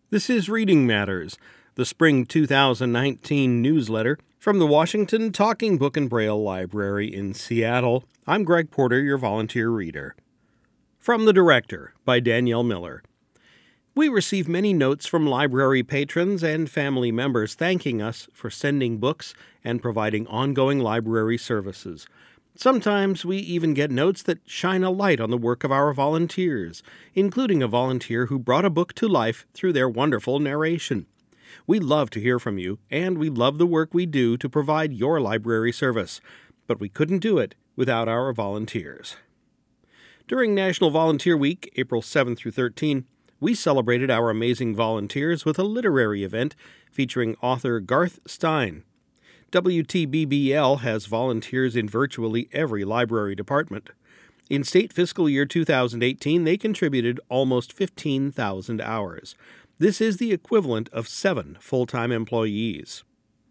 This is Reading Matters, the spring 2019 newsletter from the Washington Talking Book and Braille Library in Seattle. I'm Greg Porter, your volunteer reader. From the Director by Danielle Miller. We receive many notes from library patrons and family members thanking us for sending books and providing ongoing library services. Sometimes we even get notes that shine a light on the work of our volunteers, including a volunteer who brought a book to life through their wonderful narration. We love to hear from you, and we love the work we do to provide your library service, but we couldn't do it without our volunteers. During National Volunteer Week, April 7 through 13, we celebrated our amazing volunteers with a literary event featuring author Garth Stein. WTBBL has volunteers in virtually every library department. In state fiscal year 2018, they contributed almost 15,000 hours. This is the equivalent of 7 full-time employees.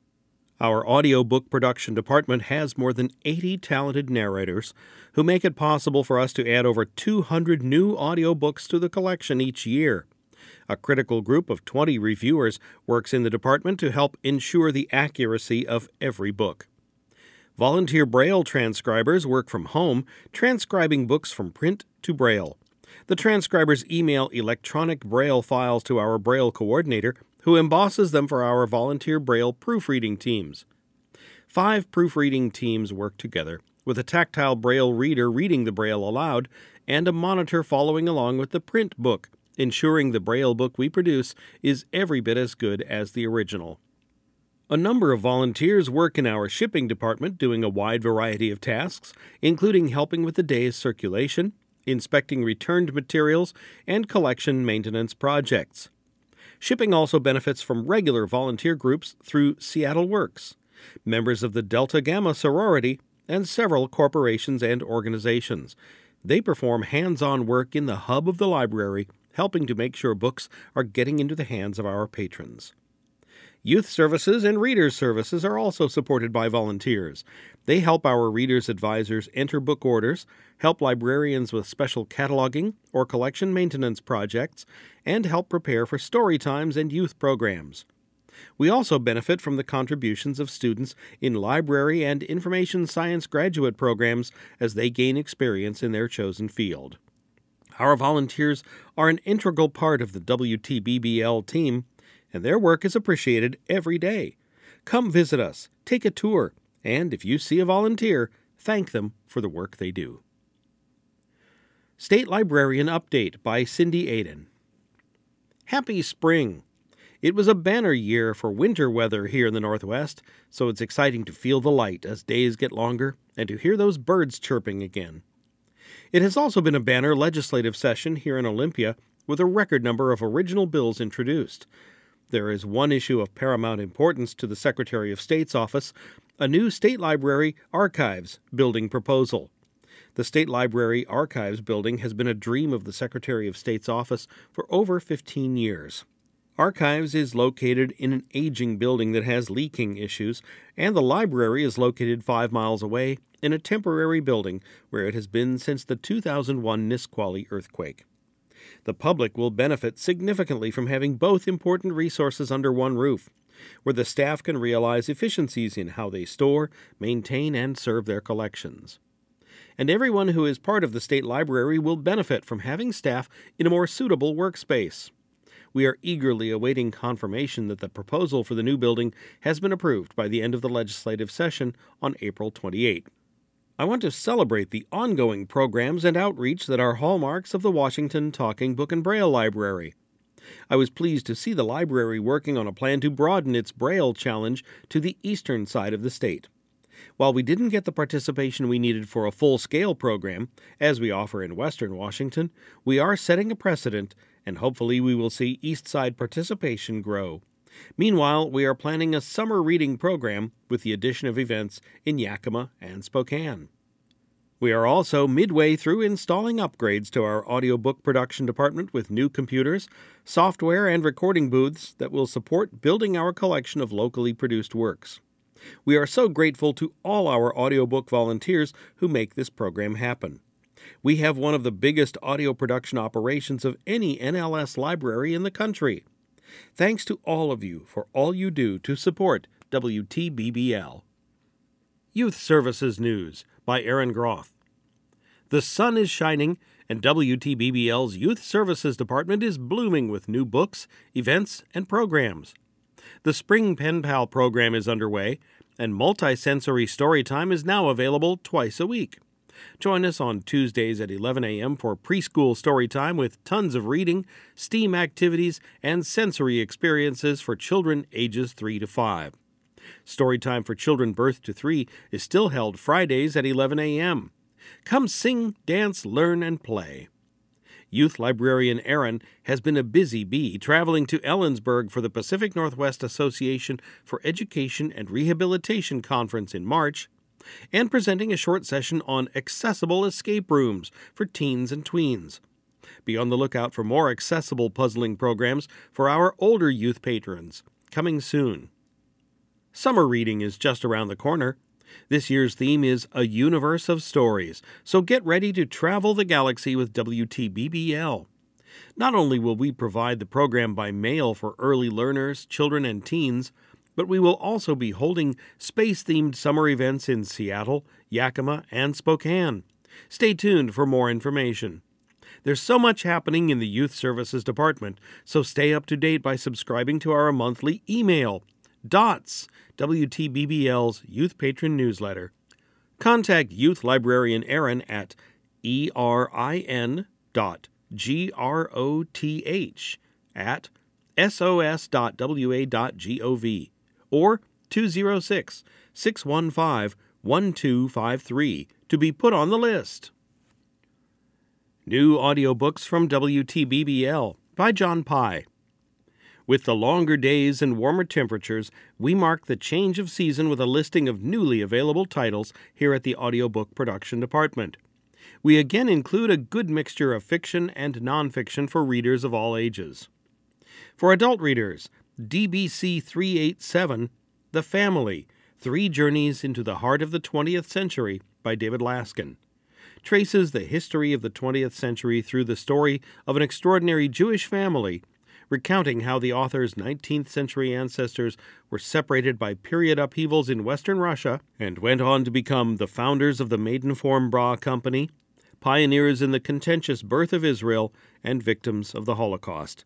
Our audiobook production department has more than 80 talented narrators who make it possible for us to add over 200 new audiobooks to the collection each year. A critical group of 20 reviewers works in the department to help ensure the accuracy of every book. Volunteer Braille transcribers work from home, transcribing books from print to Braille. The transcribers email electronic Braille files to our Braille coordinator, who embosses them for our volunteer Braille proofreading teams. 5 proofreading teams work together, with a tactile Braille reader reading the Braille aloud and a monitor following along with the print book, ensuring the Braille book we produce is every bit as good as the original. A number of volunteers work in our shipping department doing a wide variety of tasks, including helping with the day's circulation, inspecting returned materials, and collection maintenance projects. Shipping also benefits from regular volunteer groups through Seattle Works, members of the Delta Gamma sorority, and several corporations and organizations. They perform hands-on work in the hub of the library, helping to make sure books are getting into the hands of our patrons. Youth services and readers services are also supported by volunteers. They help our readers' advisors enter book orders, help librarians with special cataloging or collection maintenance projects, and help prepare for story times and youth programs. We also benefit from the contributions of students in library and information science graduate programs as they gain experience in their chosen field. Our volunteers are an integral part of the WTBBL team, and their work is appreciated every day. Come visit us, take a tour, and if you see a volunteer, thank them for the work they do. State Librarian Update by Cindy Aden. Happy spring! It was a banner year for winter weather here in the Northwest, so it's exciting to feel the light as days get longer and to hear those birds chirping again. It has also been a banner legislative session here in Olympia with a record number of original bills introduced. There is one issue of paramount importance to the Secretary of State's office, a new State Library Archives building proposal. The State Library Archives building has been a dream of the Secretary of State's office for over 15 years. Archives is located in an aging building that has leaking issues, and the library is located 5 miles away in a temporary building where it has been since the 2001 Nisqually earthquake. The public will benefit significantly from having both important resources under one roof, where the staff can realize efficiencies in how they store, maintain, and serve their collections. And everyone who is part of the State Library will benefit from having staff in a more suitable workspace. We are eagerly awaiting confirmation that the proposal for the new building has been approved by the end of the legislative session on April 28. I want to celebrate the ongoing programs and outreach that are hallmarks of the Washington Talking Book and Braille Library. I was pleased to see the library working on a plan to broaden its Braille challenge to the eastern side of the state. While we didn't get the participation we needed for a full-scale program, as we offer in western Washington, we are setting a precedent, and hopefully we will see east side participation grow. Meanwhile, we are planning a summer reading program with the addition of events in Yakima and Spokane. We are also midway through installing upgrades to our audiobook production department with new computers, software, and recording booths that will support building our collection of locally produced works. We are so grateful to all our audiobook volunteers who make this program happen. We have one of the biggest audio production operations of any NLS library in the country. Thanks to all of you for all you do to support WTBBL. Youth Services News by Aaron Groth. The sun is shining, and WTBBL's Youth Services Department is blooming with new books, events, and programs. The Spring Pen Pal program is underway, and multi-sensory storytime is now available twice a week. Join us on Tuesdays at 11 a.m. for preschool storytime with tons of reading, STEAM activities, and sensory experiences for children ages 3 to 5. Storytime for children birth to 3 is still held Fridays at 11 a.m. Come sing, dance, learn, and play. Youth Librarian Aaron has been a busy bee traveling to Ellensburg for the Pacific Northwest Association for Education and Rehabilitation Conference in March, and presenting a short session on accessible escape rooms for teens and tweens. Be on the lookout for more accessible puzzling programs for our older youth patrons, coming soon. Summer reading is just around the corner. This year's theme is A Universe of Stories, so get ready to travel the galaxy with WTBBL. Not only will we provide the program by mail for early learners, children, and teens, but we will also be holding space-themed summer events in Seattle, Yakima, and Spokane. Stay tuned for more information. There's so much happening in the Youth Services Department, so stay up to date by subscribing to our monthly email, DOTS, WTBBL's Youth Patron Newsletter. Contact Youth Librarian Aaron at erin.groth@sos.wa.gov or 206-615-1253 to be put on the list. New audiobooks from WTBBL by John Pye. With the longer days and warmer temperatures, we mark the change of season with a listing of newly available titles here at the Audiobook Production Department. We again include a good mixture of fiction and nonfiction for readers of all ages. For adult readers, DBC 387, The Family, 3 Journeys into the Heart of the 20th Century by David Laskin, traces the history of the 20th century through the story of an extraordinary Jewish family, recounting how the author's 19th century ancestors were separated by period upheavals in Western Russia and went on to become the founders of the Maidenform Bra Company, pioneers in the contentious birth of Israel, and victims of the Holocaust.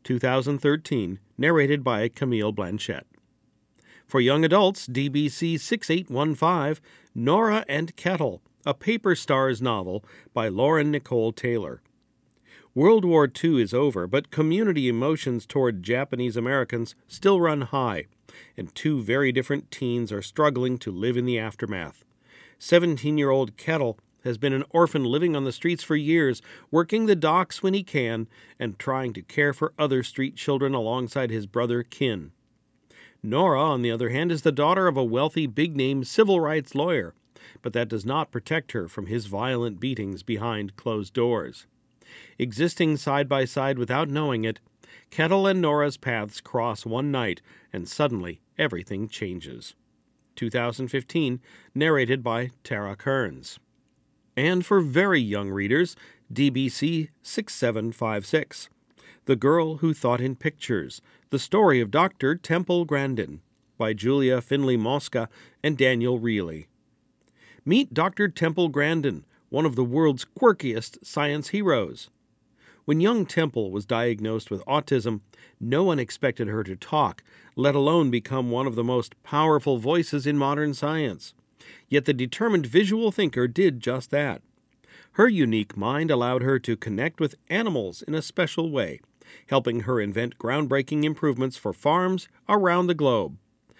2013, narrated by Camille Blanchette. For young adults, DBC 6815, Nora and Kettle, a Paper Stars novel by Lauren Nicole Taylor. World War II is over, but community emotions toward Japanese Americans still run high, and 2 very different teens are struggling to live in the aftermath. 17-year-old Kettle has been an orphan living on the streets for years, working the docks when he can, and trying to care for other street children alongside his brother Kin. Nora, on the other hand, is the daughter of a wealthy, big-name civil rights lawyer, but that does not protect her from his violent beatings behind closed doors. Existing side by side without knowing it, Kettle and Nora's paths cross one night, and suddenly everything changes. 2015, narrated by Tara Kearns. And for very young readers, DBC 6756, The Girl Who Thought in Pictures, the story of Dr. Temple Grandin, by Julia Finley Mosca and Daniel Reilly. Meet Dr. Temple Grandin, one of the world's quirkiest science heroes. When young Temple was diagnosed with autism, no one expected her to talk, let alone become one of the most powerful voices in modern science. Yet the determined visual thinker did just that. Her unique mind allowed her to connect with animals in a special way, helping her invent groundbreaking improvements for farms around the globe.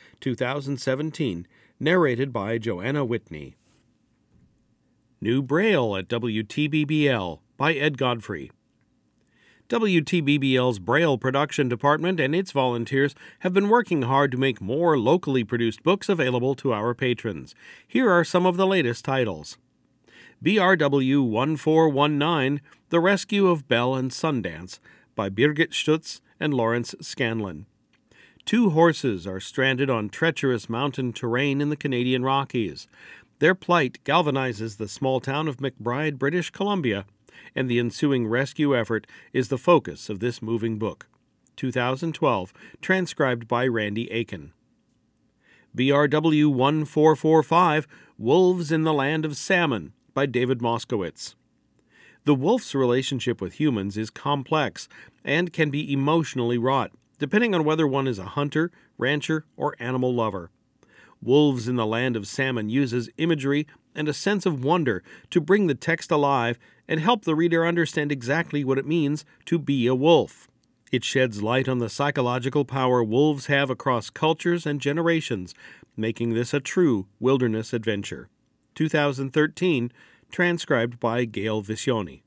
2017, narrated by Joanna Whitney. New Braille at WTBBL by Ed Godfrey. WTBBL's Braille production department and its volunteers have been working hard to make more locally produced books available to our patrons. Here are some of the latest titles. BRW 1419, The Rescue of Belle and Sundance, by Birgit Stutz and Lawrence Scanlon. 2 horses are stranded on treacherous mountain terrain in the Canadian Rockies. Their plight galvanizes the small town of McBride, British Columbia, and the ensuing rescue effort is the focus of this moving book. 2012, transcribed by Randy Aiken. BRW 1445, Wolves in the Land of Salmon, by David Moskowitz. The wolf's relationship with humans is complex and can be emotionally wrought, depending on whether one is a hunter, rancher, or animal lover. Wolves in the Land of Salmon uses imagery and a sense of wonder to bring the text alive and help the reader understand exactly what it means to be a wolf. It sheds light on the psychological power wolves have across cultures and generations, making this a true wilderness adventure. 2013, transcribed by Gail Visioni.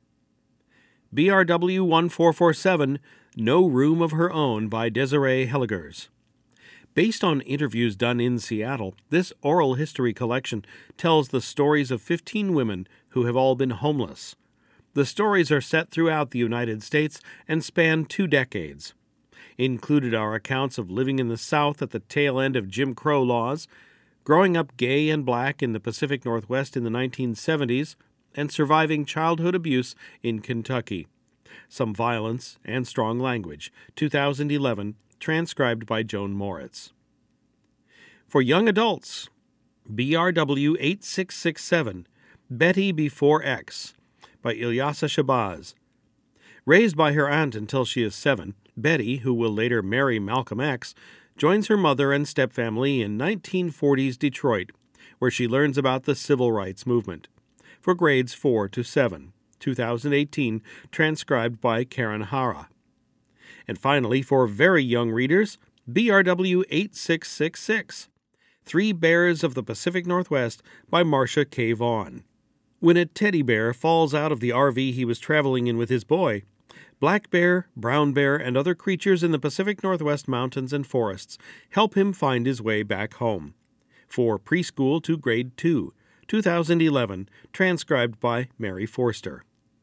BRW 1447, No Room of Her Own, by Desiree Helligers. Based on interviews done in Seattle, this oral history collection tells the stories of 15 women who have all been homeless. The stories are set throughout the United States and span 2 decades. Included are accounts of living in the South at the tail end of Jim Crow laws, growing up gay and black in the Pacific Northwest in the 1970s, and surviving childhood abuse in Kentucky. Some violence and strong language. 2011, transcribed by Joan Moritz. For young adults, BRW 8667, Betty Before X, by Ilyasa Shabazz. Raised by her aunt until she is 7, Betty, who will later marry Malcolm X, joins her mother and stepfamily in 1940s Detroit, where she learns about the civil rights movement. For grades 4 to 7, 2018, transcribed by Karen Hara. And finally, for very young readers, BRW 8666, Three Bears of the Pacific Northwest, by Marcia K. Vaughn. When a teddy bear falls out of the RV he was traveling in with his boy, black bear, brown bear, and other creatures in the Pacific Northwest mountains and forests help him find his way back home. For preschool to grade 2, 2011, transcribed by Mary Forster.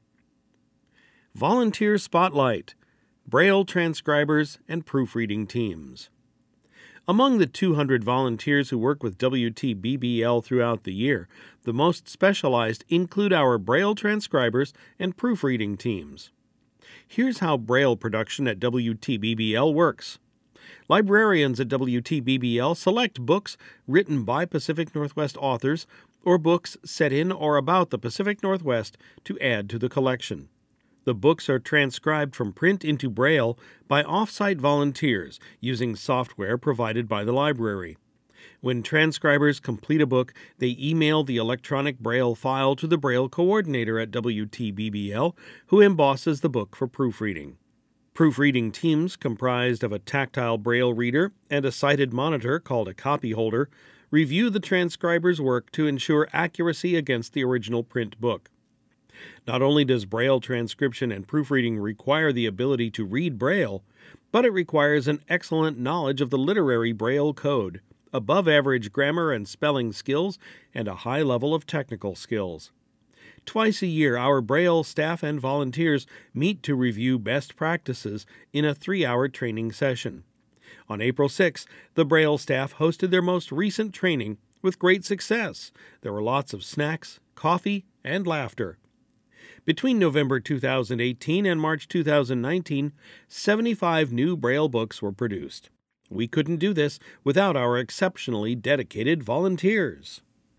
Volunteer Spotlight, Braille transcribers and proofreading teams. Among the 200 volunteers who work with WTBBL throughout the year, the most specialized include our Braille transcribers and proofreading teams. Here's how Braille production at WTBBL works. Librarians at WTBBL select books written by Pacific Northwest authors or books set in or about the Pacific Northwest to add to the collection. The books are transcribed from print into Braille by off-site volunteers using software provided by the library. When transcribers complete a book, they email the electronic Braille file to the Braille coordinator at WTBBL, who embosses the book for proofreading. Proofreading teams, comprised of a tactile Braille reader and a sighted monitor called a copy holder, review the transcriber's work to ensure accuracy against the original print book. Not only does Braille transcription and proofreading require the ability to read Braille, but it requires an excellent knowledge of the literary Braille code, above-average grammar and spelling skills, and a high level of technical skills. Twice a year, our Braille staff and volunteers meet to review best practices in a 3-hour training session. On April 6, the Braille staff hosted their most recent training with great success. There were lots of snacks, coffee, and laughter. Between November 2018 and March 2019, 75 new Braille books were produced. We couldn't do this without our exceptionally dedicated volunteers.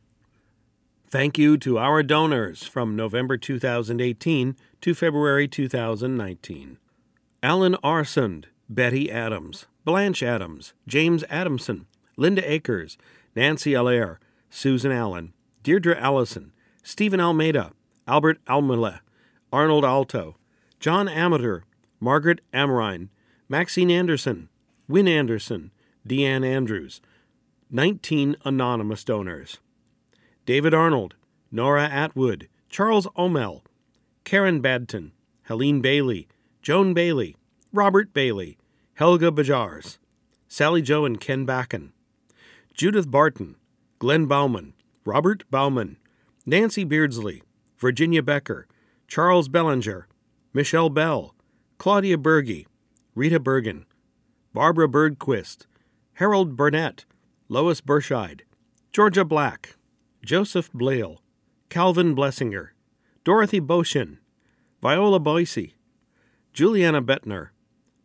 Thank you to our donors from November 2018 to February 2019. Alan Arsund, Betty Adams, Blanche Adams, James Adamson, Linda Akers, Nancy Allaire, Susan Allen, Deirdre Allison, Stephen Almeida, Albert Almele, Arnold Alto, John Amateur, Margaret Amrine, Maxine Anderson, Wynne Anderson, Deanne Andrews, 19 anonymous donors. David Arnold, Nora Atwood, Charles Omel, Karen Badton, Helene Bailey, Joan Bailey, Robert Bailey, Helga Bajars, Sally Jo and Ken Backen, Judith Barton, Glenn Bauman, Robert Bauman, Nancy Beardsley, Virginia Becker, Charles Bellinger, Michelle Bell, Claudia Berge, Rita Bergen, Barbara Birdquist, Harold Burnett, Lois Burscheid, Georgia Black, Joseph Blale, Calvin Blessinger, Dorothy Boshin, Viola Boise, Juliana Bettner,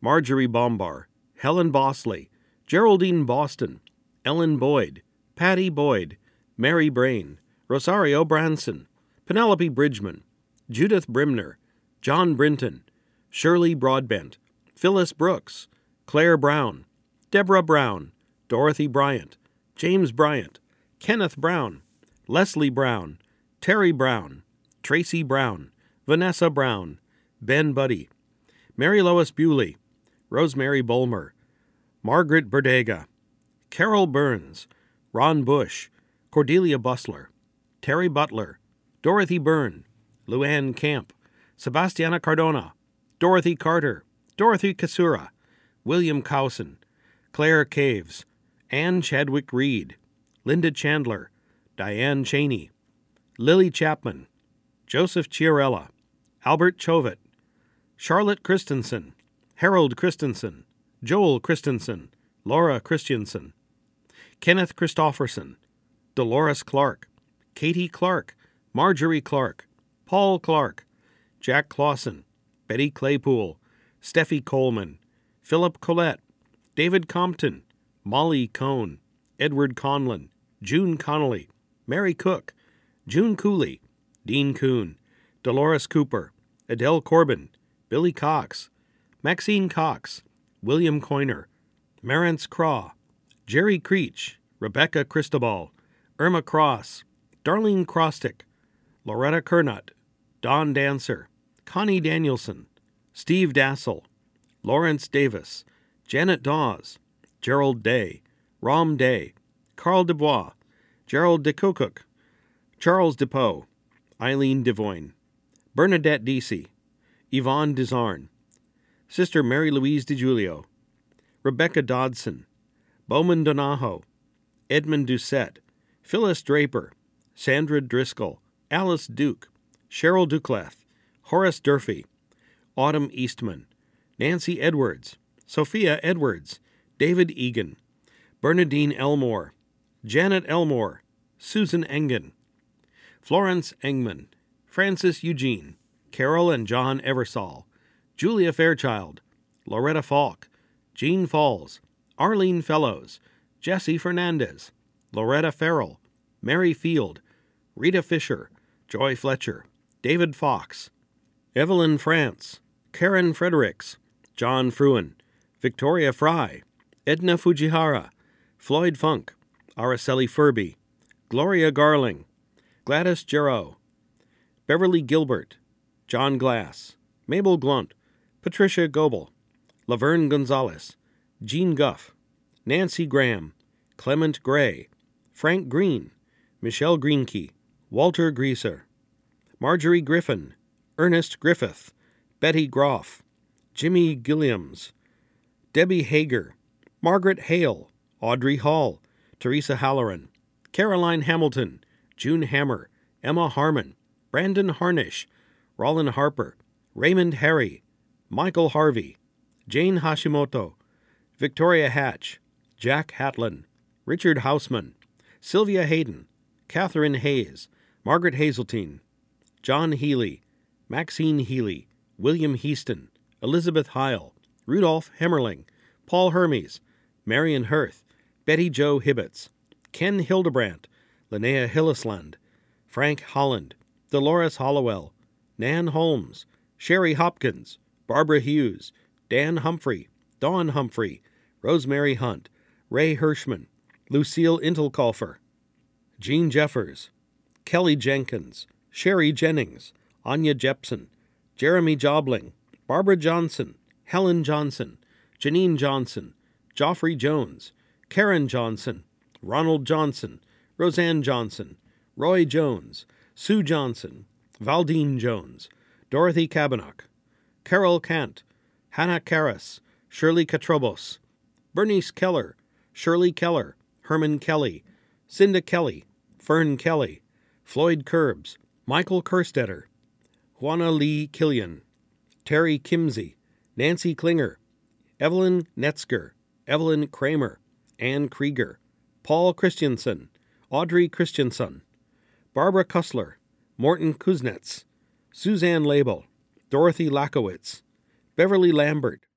Marjorie Bombar, Helen Bosley, Geraldine Boston, Ellen Boyd, Patty Boyd, Mary Brain, Rosario Branson, Penelope Bridgman, Judith Brimner, John Brinton, Shirley Broadbent, Phyllis Brooks, Claire Brown, Deborah Brown, Dorothy Bryant, James Bryant, Kenneth Brown, Leslie Brown, Terry Brown, Tracy Brown, Vanessa Brown, Ben Buddy, Mary Lois Bewley, Rosemary Bulmer, Margaret Berdega, Carol Burns, Ron Bush, Cordelia Bustler, Terry Butler, Dorothy Byrne, Luann Camp, Sebastiana Cardona, Dorothy Carter, Dorothy Kasura, William Cowson, Claire Caves, Anne Chadwick Reed, Linda Chandler, Diane Cheney, Lily Chapman, Joseph Chiarella, Albert Chovet, Charlotte Christensen, Harold Christensen, Joel Christensen, Laura Christensen, Kenneth Christofferson, Dolores Clark, Katie Clark, Marjorie Clark, Paul Clark, Jack Clausen, Betty Claypool, Steffi Coleman, Philip Collette, David Compton, Molly Cohn, Edward Conlon, June Connolly, Mary Cook, June Cooley, Dean Kuhn, Dolores Cooper, Adele Corbin, Billy Cox, Maxine Cox, William Coyner, Marance Craw, Jerry Creech, Rebecca Cristobal, Irma Cross, Darlene Crostick, Loretta Kernut, Don Dancer, Connie Danielson, Steve Dassel, Lawrence Davis, Janet Dawes, Gerald Day, Rom Day, Carl Dubois, Gerald DeCocook, Charles DePoe, Eileen Devoyne, Bernadette Deasy, Yvonne Desarn, Sister Mary Louise DiGiulio, Rebecca Dodson, Bowman Donahoe, Edmund Doucette, Phyllis Draper, Sandra Driscoll, Alice Duke, Cheryl Ducleth, Horace Durfee, Autumn Eastman, Nancy Edwards, Sophia Edwards, David Egan, Bernadine Elmore, Janet Elmore, Susan Engen, Florence Engman, Francis Eugene, Carol and John Eversole, Julia Fairchild, Loretta Falk, Jean Falls, Arlene Fellows, Jessie Fernandez, Loretta Farrell, Mary Field, Rita Fisher, Joy Fletcher, David Fox, Evelyn France, Karen Fredericks, John Fruin, Victoria Fry, Edna Fujihara, Floyd Funk, Araceli Furby, Gloria Garling, Gladys Jarreau, Beverly Gilbert, John Glass, Mabel Glunt, Patricia Goebel, Laverne Gonzalez, Jean Guff, Nancy Graham, Clement Gray, Frank Green, Michelle Greenkey, Walter Grieser, Marjorie Griffin, Ernest Griffith, Betty Groff, Jimmy Gilliams, Debbie Hager, Margaret Hale, Audrey Hall, Teresa Halloran, Caroline Hamilton, June Hammer, Emma Harmon, Brandon Harnish, Rollin Harper, Raymond Harry, Michael Harvey, Jane Hashimoto, Victoria Hatch, Jack Hatlin, Richard Hausman, Sylvia Hayden, Catherine Hayes, Margaret Hazeltine, John Healy, Maxine Healy, William Heaston, Elizabeth Heil, Rudolph Hemmerling, Paul Hermes, Marion Hirth, Betty Jo Hibbets, Ken Hildebrandt, Linnea Hillisland, Frank Holland, Dolores Hollowell, Nan Holmes, Sherry Hopkins, Barbara Hughes, Dan Humphrey, Dawn Humphrey, Rosemary Hunt, Ray Hirschman, Lucille Intelkolfer, Jean Jeffers, Kelly Jenkins, Sherry Jennings, Anya Jepson, Jeremy Jobling, Barbara Johnson, Helen Johnson, Janine Johnson, Joffrey Jones, Karen Johnson, Ronald Johnson, Roseanne Johnson, Roy Jones, Sue Johnson, Valdine Jones, Dorothy Kabanok, Carol Kant, Hannah Karras, Shirley Katrobos, Bernice Keller, Shirley Keller, Herman Kelly, Cinda Kelly, Fern Kelly, Floyd Curbs, Michael Kerstetter, Juana Lee Killian, Terry Kimsey, Nancy Klinger, Evelyn Netzger, Evelyn Kramer, Ann Krieger, Paul Christensen, Audrey Christensen, Barbara Kussler, Morton Kuznets, Suzanne Label, Dorothy Lakowitz, Beverly Lambert,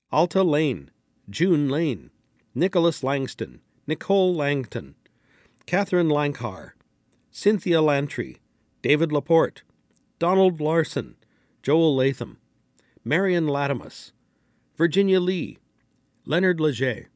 Alta Lane, June Lane, Nicholas Langston, Nicole Langton, Catherine Lankar, Cynthia Lantry, David Laporte, Donald Larson, Joel Latham, Marion Latimus, Virginia Lee, Leonard Leger,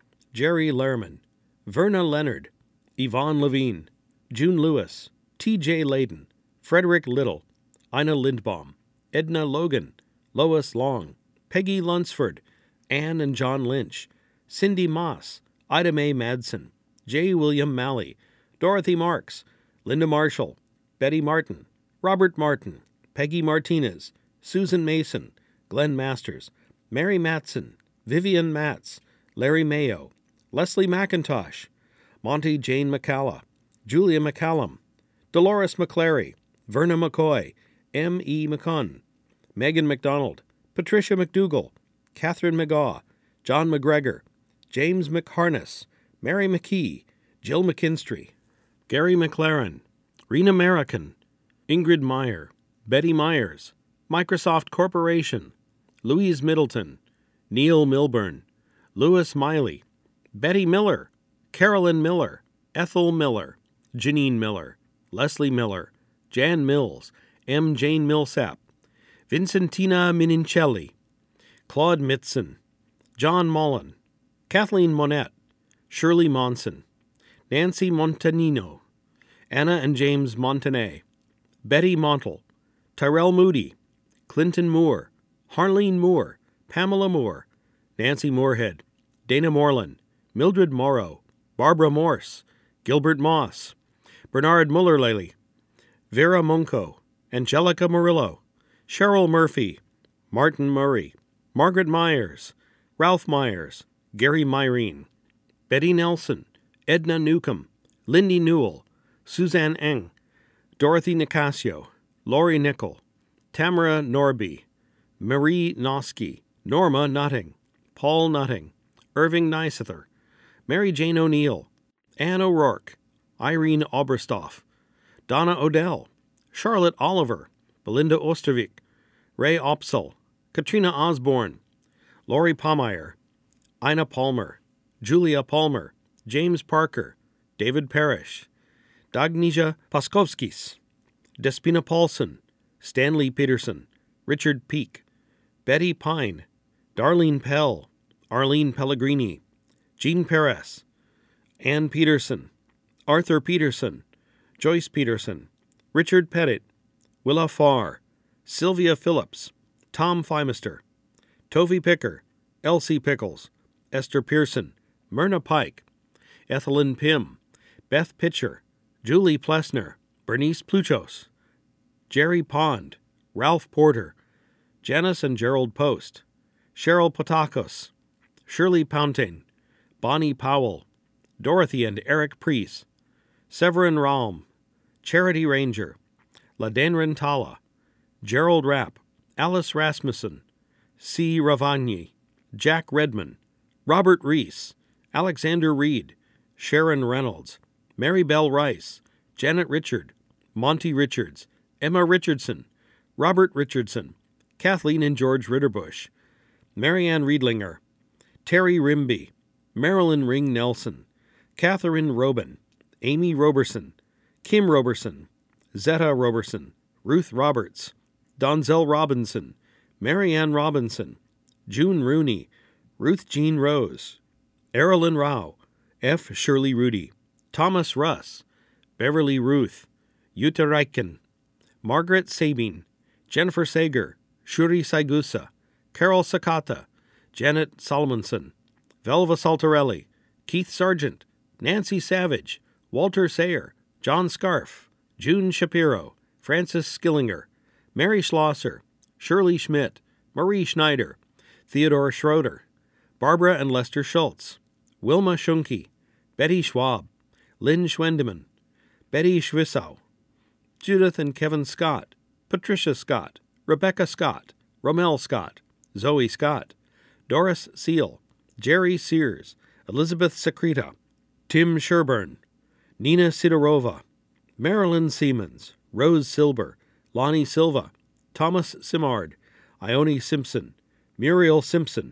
Jerry Lehrman, Verna Leonard, Yvonne Levine, June Lewis, T.J. Layden, Frederick Little, Ina Lindbaum, Edna Logan, Lois Long, Peggy Lunsford, Anne and John Lynch, Cindy Moss, Ida Mae Madsen, J. William Malley, Dorothy Marks, Linda Marshall, Betty Martin, Robert Martin, Peggy Martinez, Susan Mason, Glenn Masters, Mary Matson, Vivian Matz, Larry Mayo, Leslie McIntosh, Monty Jane McCalla, Julia McCallum, Dolores McClary, Verna McCoy, M. E. McCunn, Megan McDonald, Patricia McDougall, Catherine McGaw, John McGregor, James McHarness, Mary McKee, Jill McKinstry, Gary McLaren, Rena American, Ingrid Meyer, Betty Myers, Microsoft Corporation, Louise Middleton, Neil Milburn, Louis Miley, Betty Miller, Carolyn Miller, Ethel Miller, Janine Miller, Leslie Miller, Jan Mills, M. Jane Millsap, Vincentina Minincelli, Claude Mitson, John Mullen, Kathleen Monette, Shirley Monson, Nancy Montanino, Anna and James Montanet, Betty Montel, Tyrell Moody, Clinton Moore, Harleen Moore, Pamela Moore, Nancy Moorhead, Dana Moreland, Mildred Morrow, Barbara Morse, Gilbert Moss, Bernard Mullerlely, Vera Munko, Angelica Murillo, Cheryl Murphy, Martin Murray, Margaret Myers, Ralph Myers, Gary Myrene, Betty Nelson, Edna Newcomb, Lindy Newell, Suzanne Eng, Dorothy Nicasio, Lori Nickel, Tamara Norby, Marie Noski, Norma Nutting, Paul Nutting, Irving Neissether, Mary Jane O'Neill, Anne O'Rourke, Irene Oberstoff, Donna Odell, Charlotte Oliver, Belinda Ostervik, Ray Opsel, Katrina Osborne, Lori Palmeyer, Ina Palmer, Julia Palmer, James Parker, David Parrish, Dagnija Paskovskis, Despina Paulson, Stanley Peterson, Richard Peake, Betty Pine, Darlene Pell, Arlene Pellegrini, Jean Perez, Ann Peterson, Arthur Peterson, Joyce Peterson, Richard Pettit, Willa Farr, Sylvia Phillips, Tom Feimister, Tovey Picker, Elsie Pickles, Esther Pearson, Myrna Pike, Ethelyn Pym, Beth Pitcher, Julie Plessner, Bernice Pluchos, Jerry Pond, Ralph Porter, Janice and Gerald Post, Cheryl Potakos, Shirley Pountain, Bonnie Powell, Dorothy and Eric Preece, Severin Raum, Charity Ranger, Ladenren Tala, Gerald Rapp, Alice Rasmussen, C. Ravagni, Jack Redman, Robert Reese, Alexander Reed, Sharon Reynolds, Mary Bell Rice, Janet Richard, Monty Richards, Emma Richardson, Robert Richardson, Kathleen and George Ritterbush, Marianne Riedlinger, Terry Rimby, Marilyn Ring Nelson, Catherine Robin, Amy Roberson, Kim Roberson, Zetta Roberson, Ruth Roberts, Donzell Robinson, Marianne Robinson, June Rooney, Ruth Jean Rose, Erilyn Rao, F. Shirley Rudy, Thomas Russ, Beverly Ruth, Jutta Reichen, Margaret Sabine, Jennifer Sager, Shuri Saigusa, Carol Sakata, Janet Solomonson, Velva Saltarelli, Keith Sargent, Nancy Savage, Walter Sayer, John Scarf, June Shapiro, Francis Skillinger, Mary Schlosser, Shirley Schmidt, Marie Schneider, Theodore Schroeder, Barbara and Lester Schultz, Wilma Schunke, Betty Schwab, Lynn Schwendeman, Betty Schwissau, Judith and Kevin Scott, Patricia Scott, Rebecca Scott, Romel Scott, Zoe Scott, Doris Seal, Jerry Sears, Elizabeth Secreta, Tim Sherburne, Nina Sidorova, Marilyn Siemens, Rose Silber, Lonnie Silva, Thomas Simard, Ione Simpson, Muriel Simpson,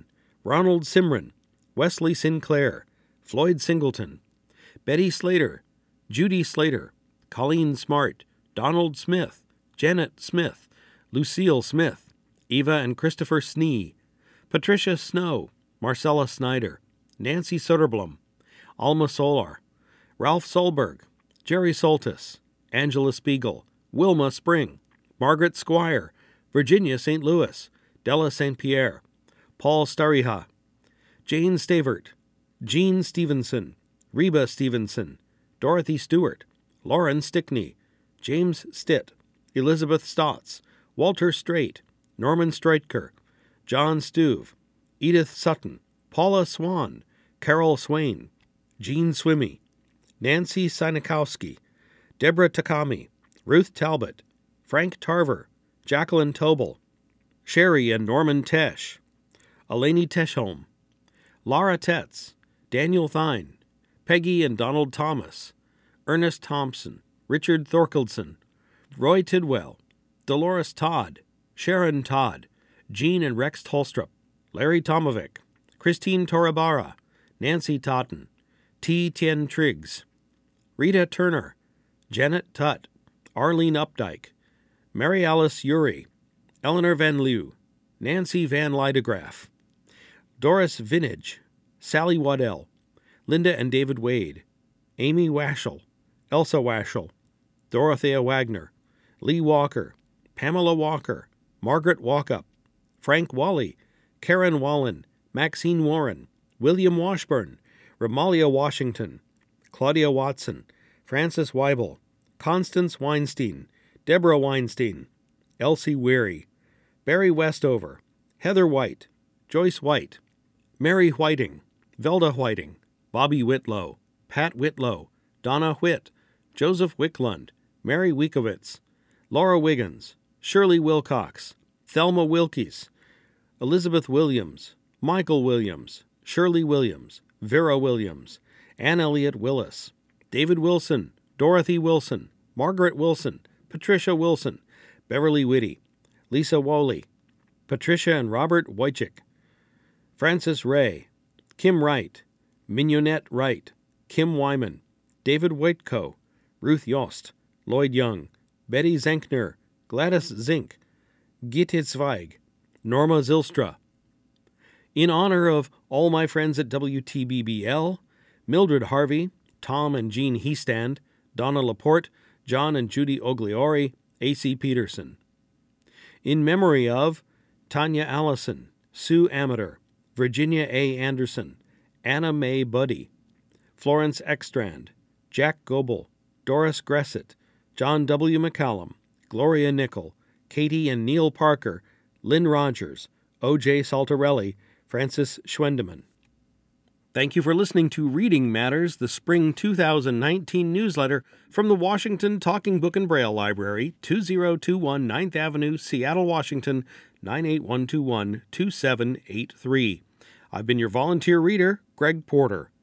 Ronald Simran, Wesley Sinclair, Floyd Singleton, Betty Slater, Judy Slater, Colleen Smart, Donald Smith, Janet Smith, Lucille Smith, Eva and Christopher Snee, Patricia Snow, Marcella Snyder, Nancy Soderblom, Alma Solar, Ralph Solberg, Jerry Soltis, Angela Spiegel, Wilma Spring, Margaret Squire, Virginia St. Louis, Della St. Pierre, Paul Stariha, Jane Stavert, Jean Stevenson, Reba Stevenson, Dorothy Stewart, Lauren Stickney, James Stitt, Elizabeth Stotts, Walter Straight, Norman Streitker, John Stuve, Edith Sutton, Paula Swan, Carol Swain, Jean Swimmy, Nancy Sinikowski, Deborah Takami, Ruth Talbot, Frank Tarver, Jacqueline Tobel, Sherry and Norman Tesh, Eleni Teshholm, Laura Tetz, Daniel Thine, Peggy and Donald Thomas, Ernest Thompson, Richard Thorkildson, Roy Tidwell, Dolores Todd, Sharon Todd, Jean and Rex Tolstrup, Larry Tomovic, Christine Torabara, Nancy Totten, T. Tien Triggs, Rita Turner, Janet Tutt, Arlene Updike, Mary Alice Uri, Eleanor Van Lew, Nancy Van Lydegraff, Doris Vinage, Sally Waddell, Linda and David Wade, Amy Waschel, Elsa Waschel, Dorothea Wagner, Lee Walker, Pamela Walker, Margaret Walkup, Frank Wally, Karen Wallen, Maxine Warren, William Washburn, Romalia Washington, Claudia Watson, Frances Weibel, Constance Weinstein, Deborah Weinstein, Elsie Weary, Barry Westover, Heather White, Joyce White, Mary Whiting, Velda Whiting, Bobby Whitlow, Pat Whitlow, Donna Whitt, Joseph Wicklund, Mary Wiekowitz, Laura Wiggins, Shirley Wilcox, Thelma Wilkies, Elizabeth Williams, Michael Williams, Shirley Williams, Vera Williams, Ann Elliott Willis, David Wilson, Dorothy Wilson, Margaret Wilson, Patricia Wilson, Beverly Whitty, Lisa Woolley, Patricia and Robert Wojcik, Francis Ray, Kim Wright, Mignonette Wright, Kim Wyman, David Waitko, Ruth Yost, Lloyd Young, Betty Zenkner, Gladys Zink, Gitte Zweig, Norma Zylstra. In honor of all my friends at WTBBL, Mildred Harvey, Tom and Jean Heestand, Donna Laporte, John and Judy Ogliori, A.C. Peterson. In memory of Tanya Allison, Sue Amater, Virginia A. Anderson, Anna Mae Buddy, Florence Ekstrand, Jack Goebel, Doris Gressett, John W. McCallum, Gloria Nickel, Katie and Neil Parker, Lynn Rogers, O.J. Saltarelli, Francis Schwendeman. Thank you for listening to Reading Matters, the Spring 2019 newsletter from the Washington Talking Book and Braille Library, 2021 9th Avenue, Seattle, Washington, 98121-2783. I've been your volunteer reader, Greg Porter.